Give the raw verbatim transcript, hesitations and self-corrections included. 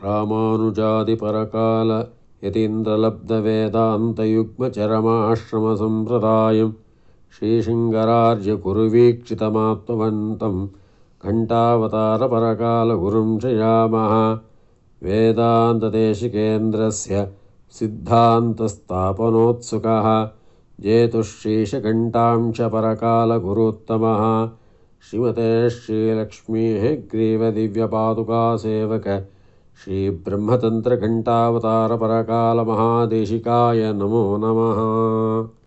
रामानुजादिपरकाल यतीन्द्रलब्धवेदान्तयुग्मचरमाश्रमसम्प्रदायं श्रीशृङ्गरार्यगुरुवीक्षितमात्मवन्तं घण्टावतारपरकालगुरुं श्रयामः। वेदान्तदेशिकेन्द्रस्य सिद्धान्तस्थापनोत्सुकः जेतुश्रीशकण्ठांशपरकालगुरुत्तमः श्रीमते श्रीलक्ष्मीग्रीवदिव्यपादुकासेवक श्रीब्रह्मतन्त्रघण्टावतारपरकालमहादेशिकाय नमो नमः।